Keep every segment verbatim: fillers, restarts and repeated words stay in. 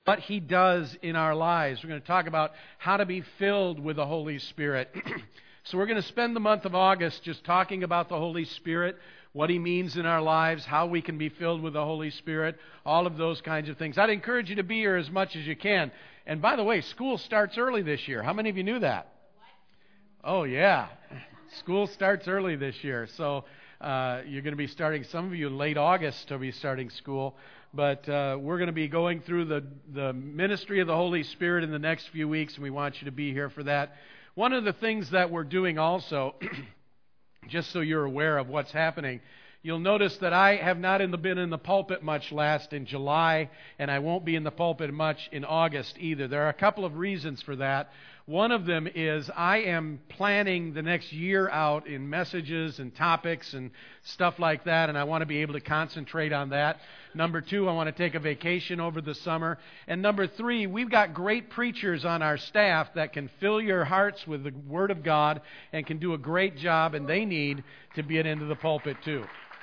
what He does in our lives. We're going to talk about how to be filled with the Holy Spirit. So we're going to spend the month of August just talking about the Holy Spirit, what He means in our lives, how we can be filled with the Holy Spirit, all of those kinds of things. I'd encourage you to be here as much as you can. And by the way, school starts early this year. How many of you knew that? Oh, yeah. School starts early this year. So uh, you're going to be starting, some of you in late August will be starting school. But uh, we're going to be going through the, the ministry of the Holy Spirit in the next few weeks, and we want you to be here for that. One of the things that we're doing also, just so you're aware of what's happening, you'll notice that I have not in the, been in the pulpit much last in July, and I won't be in the pulpit much in August either. There are a couple of reasons for that. One of them is I am planning the next year out in messages and topics and stuff like that, and I want to be able to concentrate on that. Number two, I want to take a vacation over the summer. And number three, we've got great preachers on our staff that can fill your hearts with the Word of God and can do a great job, and they need to get into the pulpit too.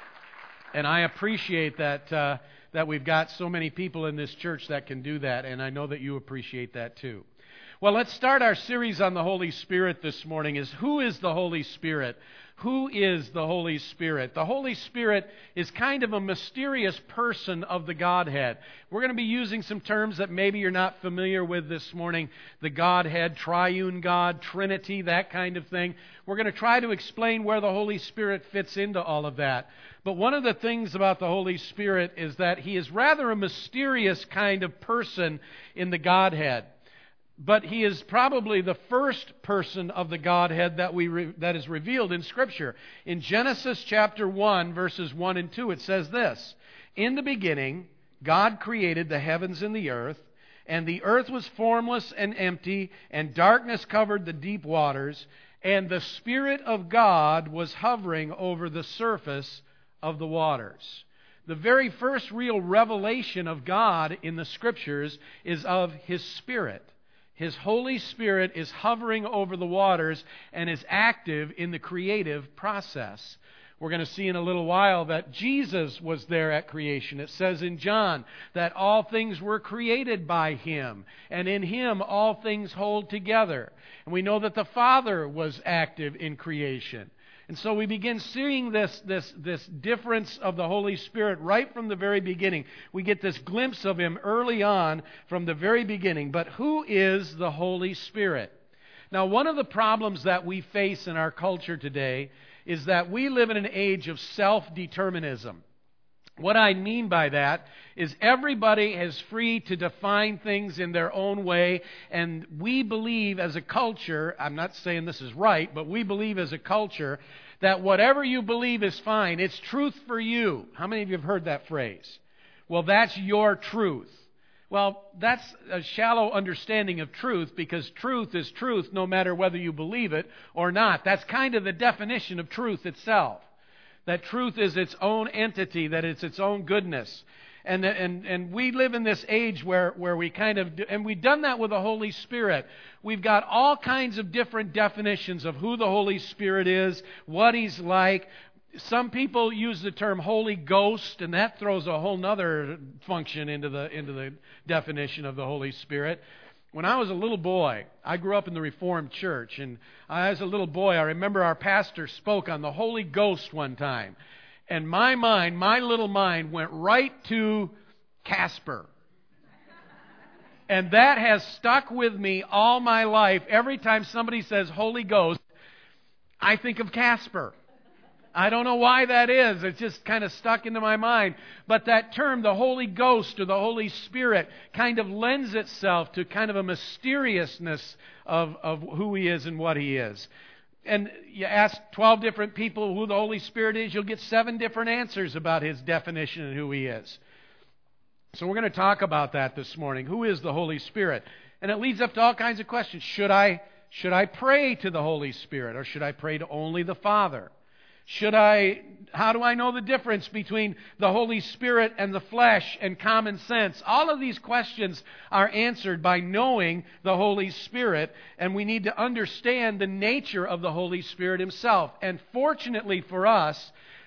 And I appreciate that uh, that we've got so many people in this church that can do that, and I know that you appreciate that too. Well, let's start our series on the Holy Spirit this morning. Is who is the Holy Spirit? Who is the Holy Spirit? The Holy Spirit is kind of a mysterious person of the Godhead. We're going to be using some terms that maybe you're not familiar with this morning. The Godhead, triune God, Trinity, that kind of thing. We're going to try to explain where the Holy Spirit fits into all of that. But one of the things about the Holy Spirit is that He is rather a mysterious kind of person in the Godhead. But He is probably the first person of the Godhead that we re- that is revealed in Scripture. In Genesis chapter one, verses one and two, it says this: "In the beginning, God created the heavens and the earth, and the earth was formless and empty, and darkness covered the deep waters, and the Spirit of God was hovering over the surface of the waters." The very first real revelation of God in the Scriptures is of His Spirit. His Holy Spirit is hovering over the waters and is active in the creative process. We're going to see in a little while that Jesus was there at creation. It says in John that all things were created by Him, and in Him all things hold together. And we know that the Father was active in creation. And so we begin seeing this, this, this difference of the Holy Spirit right from the very beginning. We get this glimpse of Him early on from the very beginning. But who is the Holy Spirit? Now, one of the problems that we face in our culture today is that we live in an age of self-determinism. What I mean by that is everybody is free to define things in their own way, and we believe as a culture, I'm not saying this is right, but we believe as a culture that whatever you believe is fine. It's truth for you. How many of you have heard that phrase? Well, that's your truth. Well, that's a shallow understanding of truth, because truth is truth no matter whether you believe it or not. That's kind of the definition of truth itself. That truth is its own entity, that it's its own goodness. And and and we live in this age where, where we kind of, do, and we've done that with the Holy Spirit. We've got all kinds of different definitions of who the Holy Spirit is, what He's like. Some people use the term Holy Ghost, and that throws a whole other function into the into the definition of the Holy Spirit. When I was a little boy, I grew up in the Reformed Church, and as a little boy, I remember our pastor spoke on the Holy Ghost one time. And my mind, my little mind, went right to Casper. And that has stuck with me all my life. Every time somebody says Holy Ghost, I think of Casper. I don't know why that is. It's just kind of stuck into my mind. But that term, the Holy Ghost or the Holy Spirit, kind of lends itself to kind of a mysteriousness of, of who He is and what He is. And you ask twelve different people who the Holy Spirit is, you'll get seven different answers about His definition and who He is. So we're going to talk about that this morning. Who is the Holy Spirit? And it leads up to all kinds of questions. Should I, should I pray to the Holy Spirit, or should I pray to only the Father? Should I, how do I know the difference between the Holy Spirit and the flesh and common sense? All of these questions are answered by knowing the Holy Spirit, and we need to understand the nature of the Holy Spirit Himself. And fortunately for us,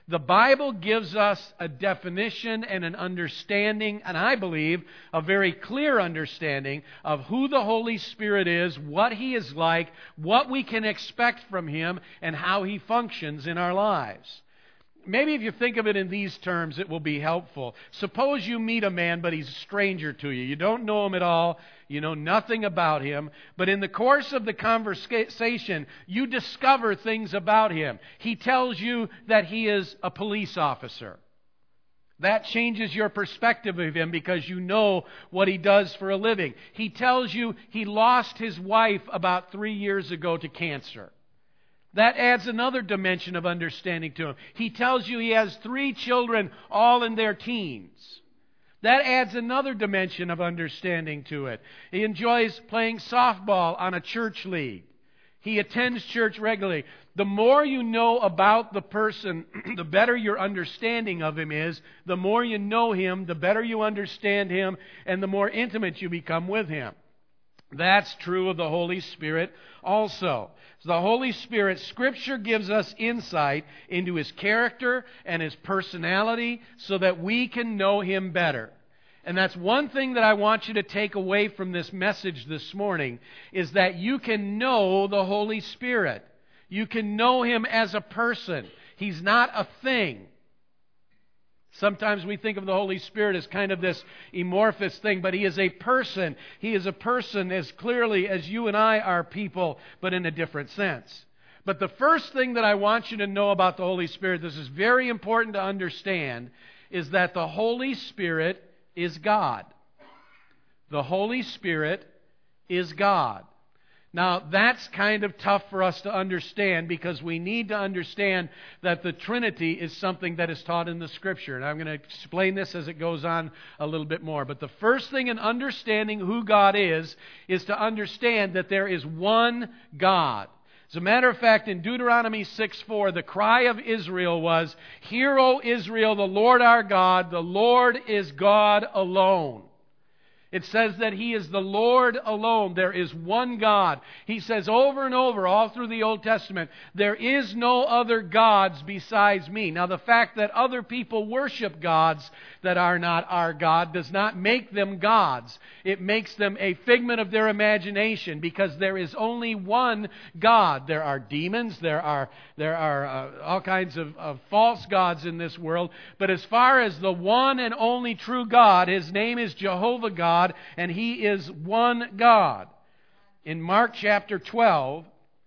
The Bible gives us a definition and an understanding, and I believe a very clear understanding of who the Holy Spirit is, what He is like, what we can expect from Him, and how He functions in our lives. Maybe if you think of it in these terms, it will be helpful. Suppose you meet a man, but he's a stranger to you. You don't know him at all. You know nothing about him. But in the course of the conversation, you discover things about him. He tells you that he is a police officer. That changes your perspective of him because you know what he does for a living. He tells you he lost his wife about three years ago to cancer. That adds another dimension of understanding to him. He tells you he has three children, all in their teens. That adds another dimension of understanding to it. He enjoys playing softball on a church league. He attends church regularly. The more you know about the person, the better your understanding of him is. The more you know him, the better you understand him, and the more intimate you become with him. That's true of the Holy Spirit also. So the Holy Spirit, Scripture gives us insight into His character and His personality so that we can know Him better. And that's one thing that I want you to take away from this message this morning, is that you can know the Holy Spirit. You can know Him as a person. He's not a thing. Sometimes we think of the Holy Spirit as kind of this amorphous thing, but He is a person. He is a person as clearly as you and I are people, but in a different sense. But the first thing that I want you to know about the Holy Spirit, this is very important to understand, is that the Holy Spirit is God. The Holy Spirit is God. Now, that's kind of tough for us to understand because we need to understand that the Trinity is something that is taught in the Scripture. And I'm going to explain this as it goes on a little bit more. But the first thing in understanding who God is, is to understand that there is one God. As a matter of fact, in Deuteronomy six four, the cry of Israel was, "Hear, O Israel, the Lord our God, the Lord is God alone." It says that He is the Lord alone. There is one God. He says over and over, all through the Old Testament, there is no other gods besides me. Now, the fact that other people worship gods that are not our God does not make them gods. It makes them a figment of their imagination because there is only one God. There are demons. There are, there are uh, all kinds of, of false gods in this world. But as far as the one and only true God, His name is Jehovah God. And He is one God. In Mark chapter twelve,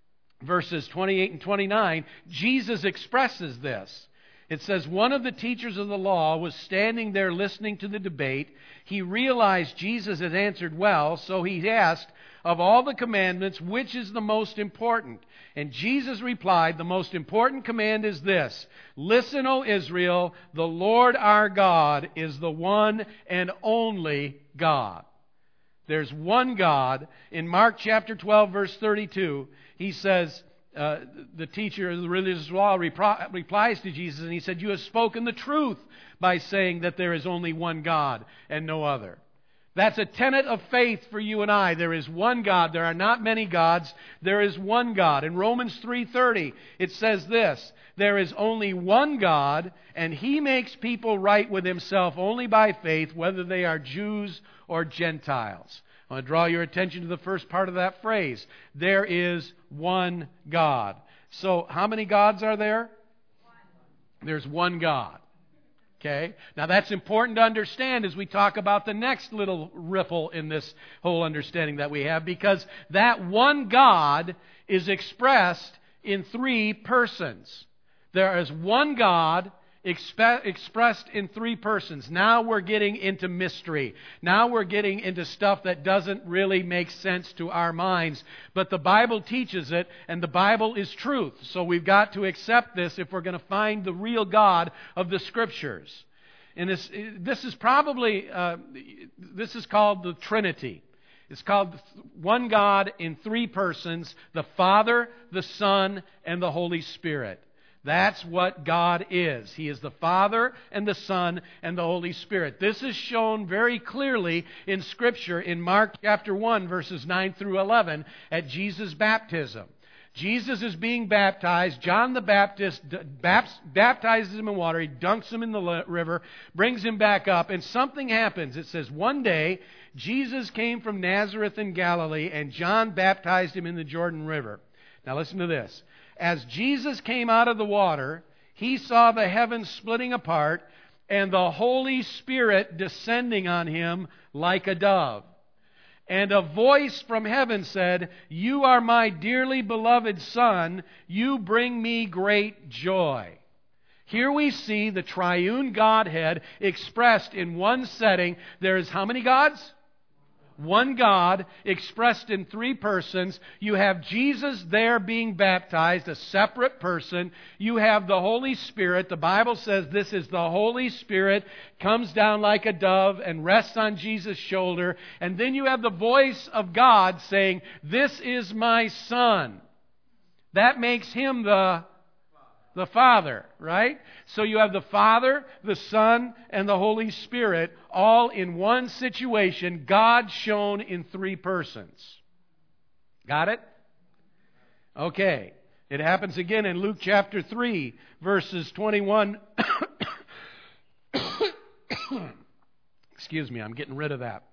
verses twenty-eight and twenty-nine, Jesus expresses this. It says, one of the teachers of the law was standing there listening to the debate. He realized Jesus had answered well, so he asked, of all the commandments, which is the most important? And Jesus replied, the most important command is this: listen, O Israel, the Lord our God is the one and only God. There's one God. In Mark chapter twelve, verse thirty-two, he says, uh, the teacher of the religious law repri- replies to Jesus, and he said, you have spoken the truth by saying that there is only one God and no other. That's a tenet of faith for you and I. There is one God. There are not many gods. There is one God. In Romans three thirty, it says this: there is only one God, and He makes people right with Himself only by faith, whether they are Jews or Gentiles. I want to draw your attention to the first part of that phrase. There is one God. So, how many gods are there? One. There's one God. Okay? Now that's important to understand as we talk about the next little ripple in this whole understanding that we have, because that one God is expressed in three persons. There is one God expe- expressed in three persons. Now we're getting into mystery. Now we're getting into stuff that doesn't really make sense to our minds. But the Bible teaches it, and the Bible is truth. So we've got to accept this if we're going to find the real God of the Scriptures. And this, this is probably, uh, this is called the Trinity. It's called one God in three persons, the Father, the Son, and the Holy Spirit. That's what God is. He is the Father and the Son and the Holy Spirit. This is shown very clearly in Scripture in Mark chapter one, verses nine through eleven, at Jesus' baptism. Jesus is being baptized. John the Baptist baptizes him in water. He dunks him in the river, brings him back up, and something happens. It says, one day, Jesus came from Nazareth in Galilee, and John baptized him in the Jordan River. Now listen to this. As Jesus came out of the water, he saw the heavens splitting apart, and the Holy Spirit descending on him like a dove. And a voice from heaven said, "You are my dearly beloved Son. You bring me great joy." Here we see the triune Godhead expressed in one setting. There is how many gods? One God expressed in three persons. You have Jesus there being baptized, a separate person. You have the Holy Spirit. The Bible says this is the Holy Spirit, comes down like a dove and rests on Jesus' shoulder. And then you have the voice of God saying, "This is my Son." That makes him the The Father, right? So you have the Father, the Son, and the Holy Spirit all in one situation, God shown in three persons. Got it? Okay. It happens again in Luke chapter three, verses twenty-one. Excuse me, I'm getting rid of that.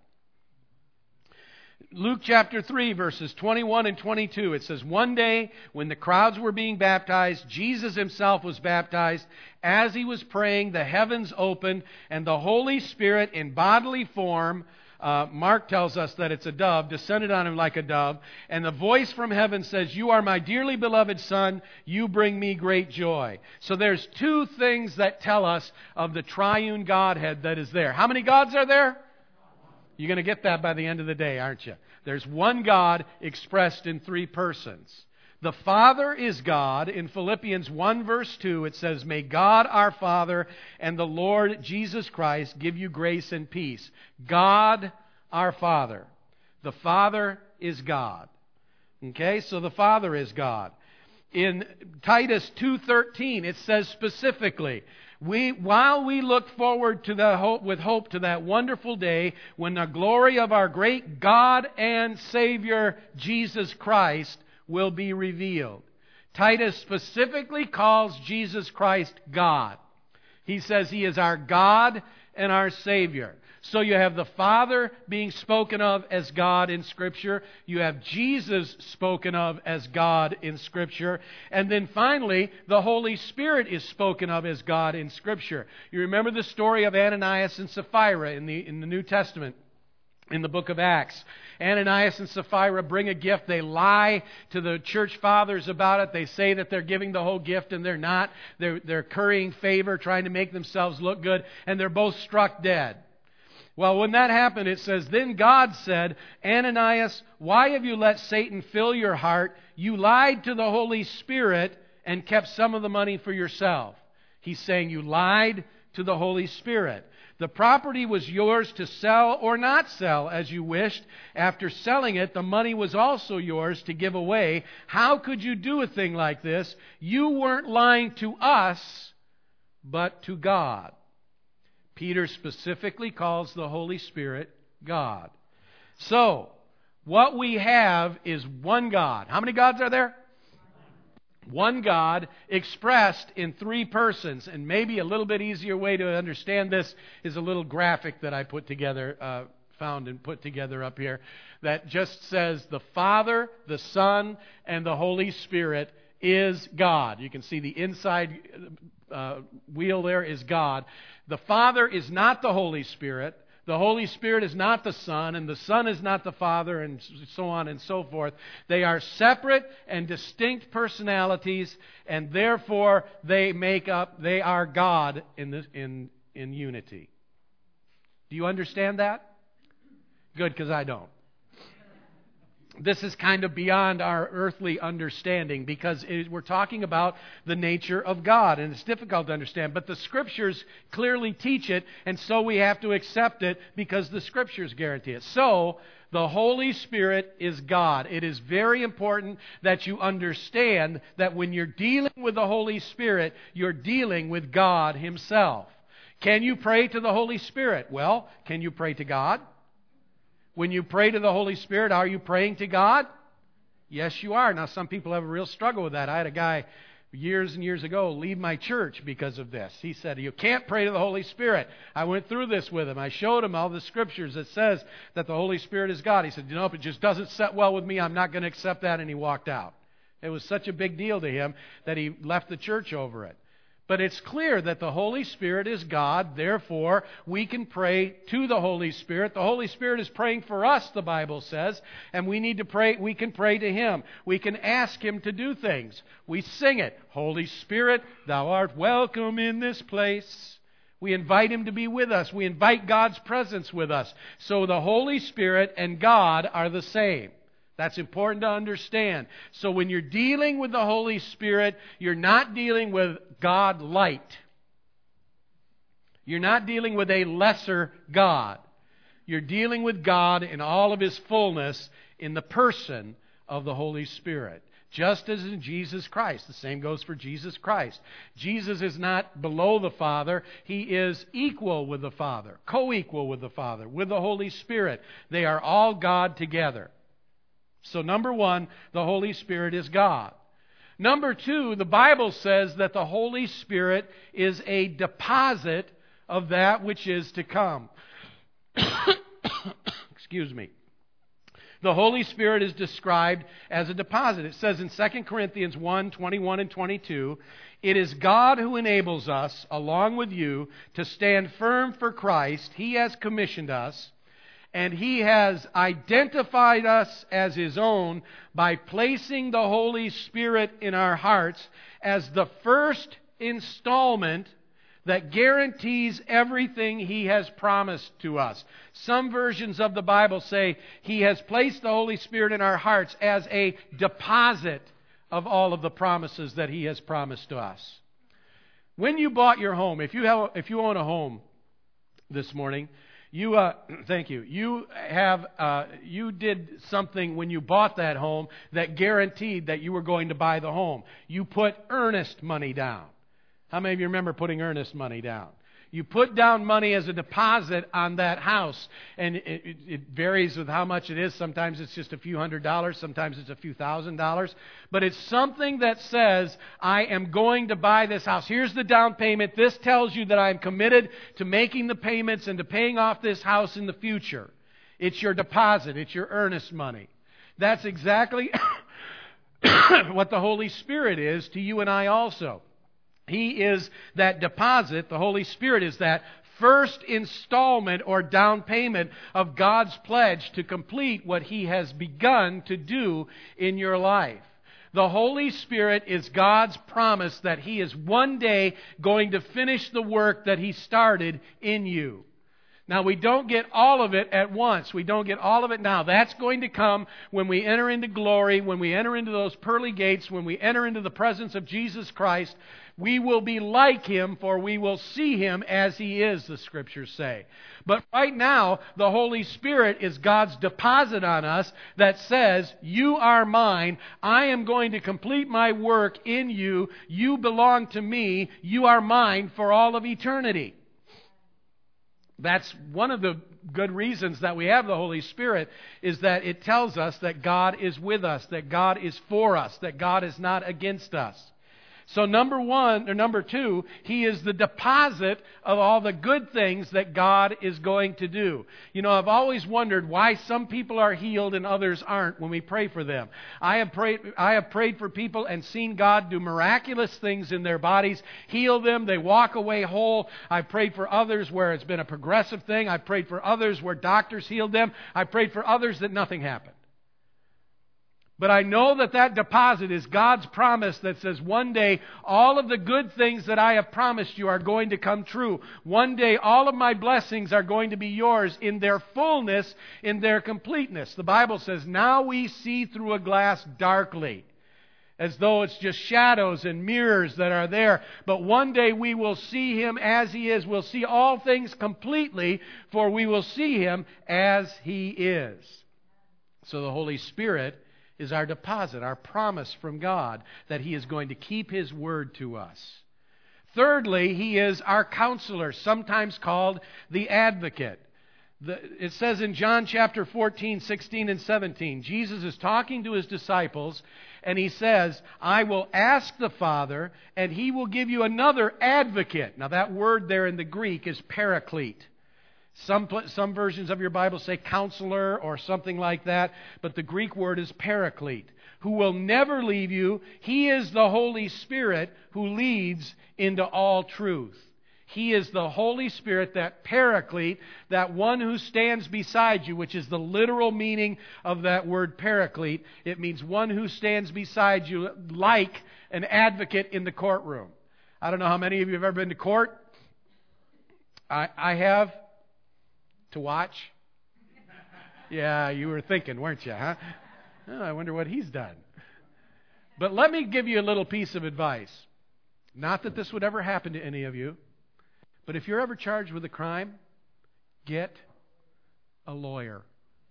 Luke chapter three, verses twenty-one and twenty-two, it says, "One day, when the crowds were being baptized, Jesus himself was baptized. As he was praying, the heavens opened, and the Holy Spirit in bodily form," uh, Mark tells us that it's a dove, "descended on him like a dove. And the voice from heaven says, 'You are my dearly beloved Son. You bring me great joy.'" So there's two things that tell us of the triune Godhead that is there. How many gods are there? You're going to get that by the end of the day, aren't you? There's one God expressed in three persons. The Father is God. In Philippians one verse two, it says, "May God our Father and the Lord Jesus Christ give you grace and peace." God our Father. The Father is God. Okay, so the Father is God. In Titus two thirteen, it says specifically, We, while we look forward to the hope, with hope to that wonderful day when the glory of our great God and Savior Jesus Christ will be revealed. Titus specifically calls Jesus Christ God. He says He is our God and our Savior. So you have the Father being spoken of as God in Scripture. You have Jesus spoken of as God in Scripture. And then finally, the Holy Spirit is spoken of as God in Scripture. You remember the story of Ananias and Sapphira in the, in the New Testament, in the book of Acts. Ananias and Sapphira bring a gift. They lie to the church fathers about it. They say that they're giving the whole gift, and they're not. They're, they're currying favor, trying to make themselves look good, and they're both struck dead. Well, when that happened, it says, "Then God said, 'Ananias, why have you let Satan fill your heart? You lied to the Holy Spirit and kept some of the money for yourself.'" He's saying you lied to the Holy Spirit. "The property was yours to sell or not sell as you wished. After selling it, the money was also yours to give away. How could you do a thing like this? You weren't lying to us, but to God." Peter specifically calls the Holy Spirit God. So, what we have is one God. How many gods are there? One God expressed in three persons. And maybe a little bit easier way to understand this is a little graphic that I put together, uh, found and put together up here, that just says the Father, the Son, and the Holy Spirit is God. You can see the inside uh, wheel there is God. The Father is not the Holy Spirit. The Holy Spirit is not the Son, and the Son is not the Father, and so on and so forth. They are separate and distinct personalities, and therefore they make up, they are God in this, in, in unity. Do you understand that? Good, because I don't. This is kind of beyond our earthly understanding because it, we're talking about the nature of God, and it's difficult to understand. But the Scriptures clearly teach it, and so we have to accept it because the Scriptures guarantee it. So, the Holy Spirit is God. It is very important that you understand that when you're dealing with the Holy Spirit, you're dealing with God Himself. Can you pray to the Holy Spirit? Well, can you pray to God? When you pray to the Holy Spirit, are you praying to God? Yes, you are. Now, some people have a real struggle with that. I had a guy years and years ago leave my church because of this. He said, you can't pray to the Holy Spirit. I went through this with him. I showed him all the scriptures that says that the Holy Spirit is God. He said, you know, if it just doesn't set well with me, I'm not going to accept that, and he walked out. It was such a big deal to him that he left the church over it. But it's clear that the Holy Spirit is God. Therefore, we can pray to the Holy Spirit. The Holy Spirit is praying for us, the Bible says, and we need to pray. We can pray to Him. We can ask Him to do things. We sing it. Holy Spirit, Thou art welcome in this place. We invite Him to be with us. We invite God's presence with us. So the Holy Spirit and God are the same. That's important to understand. So when you're dealing with the Holy Spirit, you're not dealing with God light. You're not dealing with a lesser God. You're dealing with God in all of His fullness in the person of the Holy Spirit. Just as in Jesus Christ. The same goes for Jesus Christ. Jesus is not below the Father. He is equal with the Father, co-equal with the Father, with the Holy Spirit. They are all God together. So number one, the Holy Spirit is God. Number two, the Bible says that the Holy Spirit is a deposit of that which is to come. Excuse me. The Holy Spirit is described as a deposit. It says in Second Corinthians one, twenty-one and twenty-two, it is God who enables us, along with you, to stand firm for Christ. He has commissioned us. And He has identified us as His own by placing the Holy Spirit in our hearts as the first installment that guarantees everything He has promised to us. Some versions of the Bible say He has placed the Holy Spirit in our hearts as a deposit of all of the promises that He has promised to us. When you bought your home, if you have, if you own a home this morning, You, uh, thank you. You have, uh, you did something when you bought that home that guaranteed that you were going to buy the home. You put earnest money down. How many of you remember putting earnest money down? You put down money as a deposit on that house, and it, it, it varies with how much it is. Sometimes it's just a few hundred dollars. Sometimes it's a few thousand dollars. But it's something that says, I am going to buy this house. Here's the down payment. This tells you that I'm committed to making the payments and to paying off this house in the future. It's your deposit. It's your earnest money. That's exactly what the Holy Spirit is to you and I also. He is that deposit. The Holy Spirit is that first installment or down payment of God's pledge to complete what He has begun to do in your life. The Holy Spirit is God's promise that He is one day going to finish the work that He started in you. Now, we don't get all of it at once. We don't get all of it now. That's going to come when we enter into glory, when we enter into those pearly gates, when we enter into the presence of Jesus Christ. We will be like Him, for we will see Him as He is, the Scriptures say. But right now, the Holy Spirit is God's deposit on us that says, you are mine. I am going to complete my work in you. You belong to me. You are mine for all of eternity. That's one of the good reasons that we have the Holy Spirit, is that it tells us that God is with us, that God is for us, that God is not against us. So number one, or number two, He is the deposit of all the good things that God is going to do. You know, I've always wondered why some people are healed and others aren't when we pray for them. I have prayed, I have prayed for people and seen God do miraculous things in their bodies, heal them, they walk away whole. I've prayed for others where it's been a progressive thing. I've prayed for others where doctors healed them. I've prayed for others that nothing happened. But I know that that deposit is God's promise that says one day all of the good things that I have promised you are going to come true. One day all of my blessings are going to be yours in their fullness, in their completeness. The Bible says, now we see through a glass darkly, as though it's just shadows and mirrors that are there. But one day we will see Him as He is. We'll see all things completely, for we will see Him as He is. So the Holy Spirit is our deposit, our promise from God that He is going to keep His word to us. Thirdly, He is our counselor, sometimes called the advocate. The, it says in John chapter fourteen, sixteen, and seventeen, Jesus is talking to his disciples, and he says, I will ask the Father, and he will give you another advocate. Now that word there in the Greek is paraclete. Some, some versions of your Bible say counselor or something like that, but the Greek word is paraclete, who will never leave you. He is the Holy Spirit who leads into all truth. He is the Holy Spirit, that paraclete, that one who stands beside you, which is the literal meaning of that word paraclete. It means one who stands beside you like an advocate in the courtroom. I don't know how many of you have ever been to court. I, I have. To watch? Yeah, you were thinking, weren't you, huh? Oh, I wonder what he's done. But let me give you a little piece of advice. Not that this would ever happen to any of you, but if you're ever charged with a crime, get a lawyer.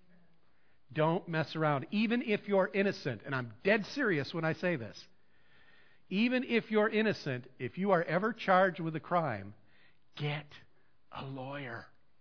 Don't mess around. Even if you're innocent, and I'm dead serious when I say this, even if you're innocent, if you are ever charged with a crime, get a lawyer.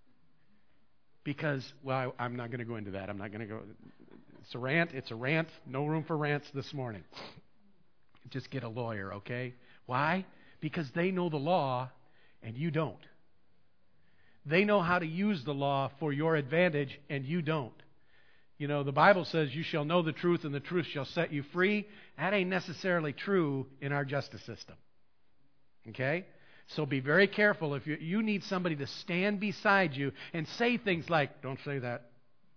Because, well, I, I'm not going to go into that. I'm not going to go. It's a rant. It's a rant. No room for rants this morning. Just get a lawyer, okay? Why? Because they know the law and you don't. They know how to use the law for your advantage and you don't. You know, the Bible says you shall know the truth and the truth shall set you free. That ain't necessarily true in our justice system. Okay? So be very careful. If you, you need somebody to stand beside you and say things like, don't say that.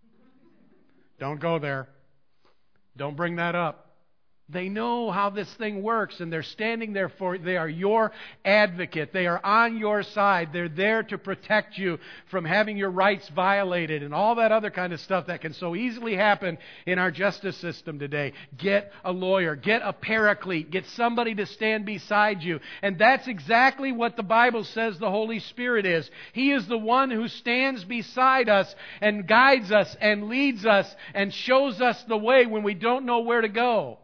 Don't go there. Don't bring that up. They know how this thing works, and they're standing there for, they are your advocate. They are on your side. They're there to protect you from having your rights violated and all that other kind of stuff that can so easily happen in our justice system today. Get a lawyer. Get a paraclete. Get somebody to stand beside you. And that's exactly what the Bible says the Holy Spirit is. He is the one who stands beside us and guides us and leads us and shows us the way when we don't know where to go.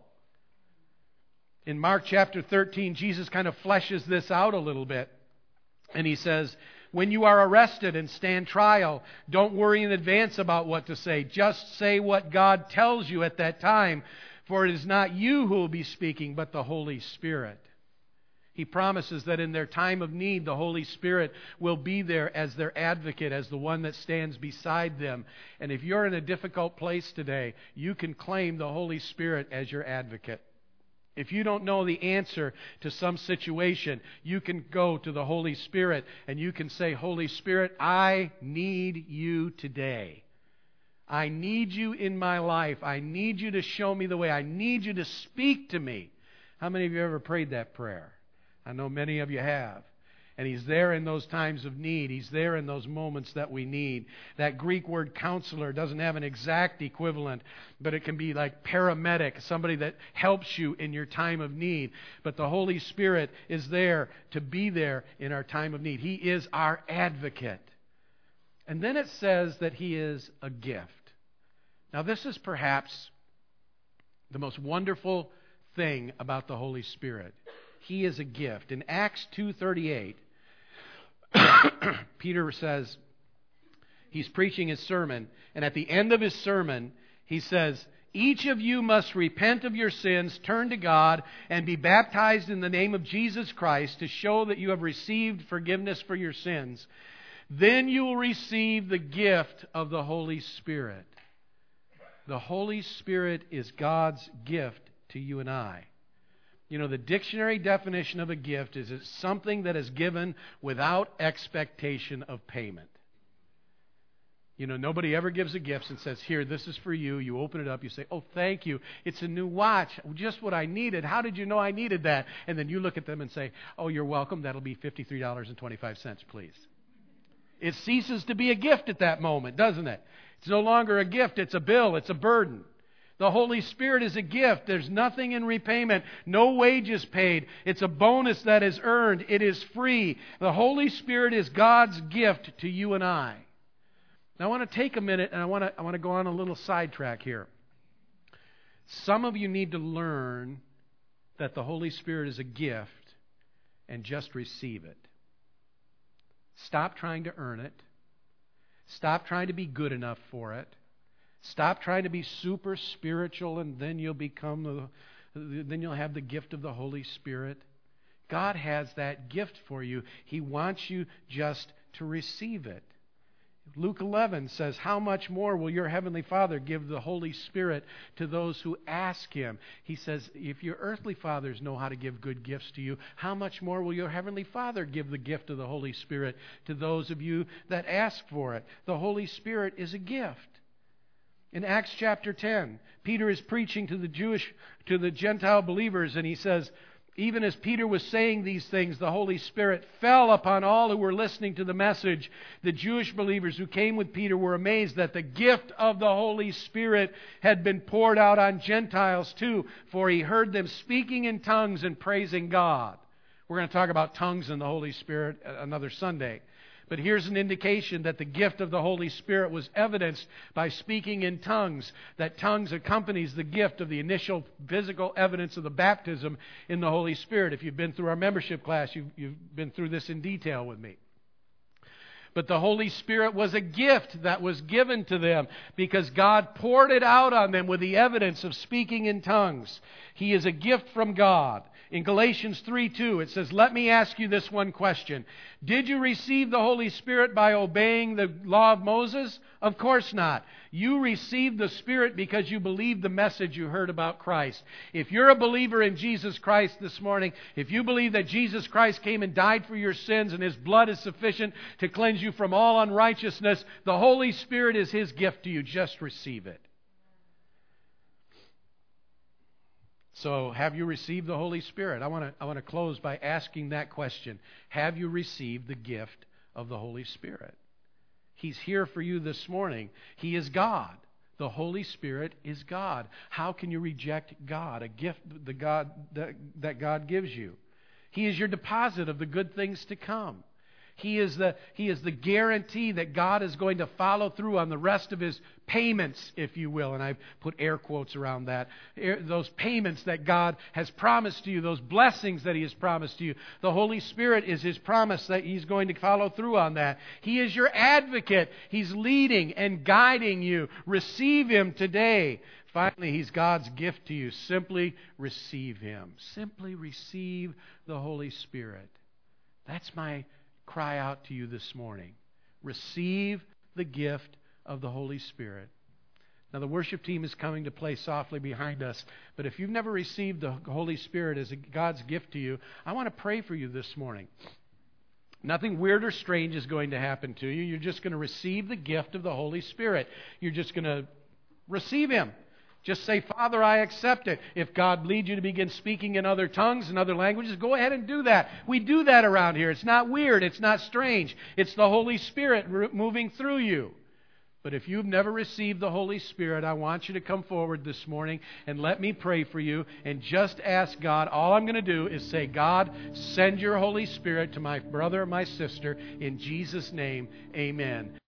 In Mark chapter thirteen, Jesus kind of fleshes this out a little bit. And he says, when you are arrested and stand trial, don't worry in advance about what to say. Just say what God tells you at that time, for it is not you who will be speaking, but the Holy Spirit. He promises that in their time of need, the Holy Spirit will be there as their advocate, as the one that stands beside them. And if you're in a difficult place today, you can claim the Holy Spirit as your advocate. If you don't know the answer to some situation, you can go to the Holy Spirit and you can say, Holy Spirit, I need you today. I need you in my life. I need you to show me the way. I need you to speak to me. How many of you ever prayed that prayer? I know many of you have. And He's there in those times of need. He's there in those moments that we need. That Greek word counselor doesn't have an exact equivalent, but it can be like paramedic, somebody that helps you in your time of need. But the Holy Spirit is there to be there in our time of need. He is our advocate. And then it says that He is a gift. Now this is perhaps the most wonderful thing about the Holy Spirit. He is a gift. In Acts two thirty-eight, Peter says, he's preaching his sermon, and at the end of his sermon, he says, each of you must repent of your sins, turn to God, and be baptized in the name of Jesus Christ to show that you have received forgiveness for your sins. Then you will receive the gift of the Holy Spirit. The Holy Spirit is God's gift to you and I. You know, the dictionary definition of a gift is it's something that is given without expectation of payment. You know, nobody ever gives a gift and says, here, this is for you. You open it up, you say, oh, thank you. It's a new watch, just what I needed. How did you know I needed that? And then you look at them and say, oh, you're welcome. That'll be fifty-three dollars and twenty-five cents, please. It ceases to be a gift at that moment, doesn't it? It's no longer a gift. It's a bill. It's a burden. The Holy Spirit is a gift. There's nothing in repayment. No wages paid. It's a bonus that is earned. It is free. The Holy Spirit is God's gift to you and I. Now I want to take a minute and I want to, I want to go on a little sidetrack here. Some of you need to learn that the Holy Spirit is a gift and just receive it. Stop trying to earn it. Stop trying to be good enough for it. Stop trying to be super spiritual and then you'll become the, then you'll have the gift of the Holy Spirit. God has that gift for you. He wants you just to receive it. Luke eleven says, how much more will your Heavenly Father give the Holy Spirit to those who ask Him? He says, if your earthly fathers know how to give good gifts to you, how much more will your Heavenly Father give the gift of the Holy Spirit to those of you that ask for it? The Holy Spirit is a gift. In Acts chapter ten, Peter is preaching to the Jewish, to the Gentile believers, and he says, even as Peter was saying these things, the Holy Spirit fell upon all who were listening to the message. The Jewish believers who came with Peter were amazed that the gift of the Holy Spirit had been poured out on Gentiles too, for he heard them speaking in tongues and praising God. We're going to talk about tongues and the Holy Spirit another Sunday. But here's an indication that the gift of the Holy Spirit was evidenced by speaking in tongues, that tongues accompanies the gift of the initial physical evidence of the baptism in the Holy Spirit. If you've been through our membership class, you've, you've been through this in detail with me. But the Holy Spirit was a gift that was given to them because God poured it out on them with the evidence of speaking in tongues. He is a gift from God. In Galatians three two, it says, let me ask you this one question. Did you receive the Holy Spirit by obeying the law of Moses? Of course not. You received the Spirit because you believed the message you heard about Christ. If you're a believer in Jesus Christ this morning, if you believe that Jesus Christ came and died for your sins and His blood is sufficient to cleanse you from all unrighteousness, the Holy Spirit is His gift to you. Just receive it. So, have you received the Holy Spirit? I want to I want to close by asking that question. Have you received the gift of the Holy Spirit? He's here for you this morning. He is God. The Holy Spirit is God. How can you reject God, a gift the God that, that God gives you? He is your deposit of the good things to come. He is the He is the guarantee that God is going to follow through on the rest of His payments, if you will. And I've put air quotes around that. Those payments that God has promised to you, those blessings that He has promised to you. The Holy Spirit is His promise that He's going to follow through on that. He is your advocate. He's leading and guiding you. Receive Him today. Finally, He's God's gift to you. Simply receive Him. Simply receive the Holy Spirit. That's my cry out to you this morning. Receive the gift of the Holy Spirit. Now, the worship team is coming to play softly behind us, but if you've never received the Holy Spirit as a God's gift to you, I want to pray for you this morning. Nothing weird or strange is going to happen to you. You're just going to receive the gift of the Holy Spirit. You're just going to receive Him. Just say, Father, I accept it. If God leads you to begin speaking in other tongues and other languages, go ahead and do that. We do that around here. It's not weird. It's not strange. It's the Holy Spirit moving through you. But if you've never received the Holy Spirit, I want you to come forward this morning and let me pray for you and just ask God. All I'm going to do is say, God, send your Holy Spirit to my brother or my sister. In Jesus' name, amen.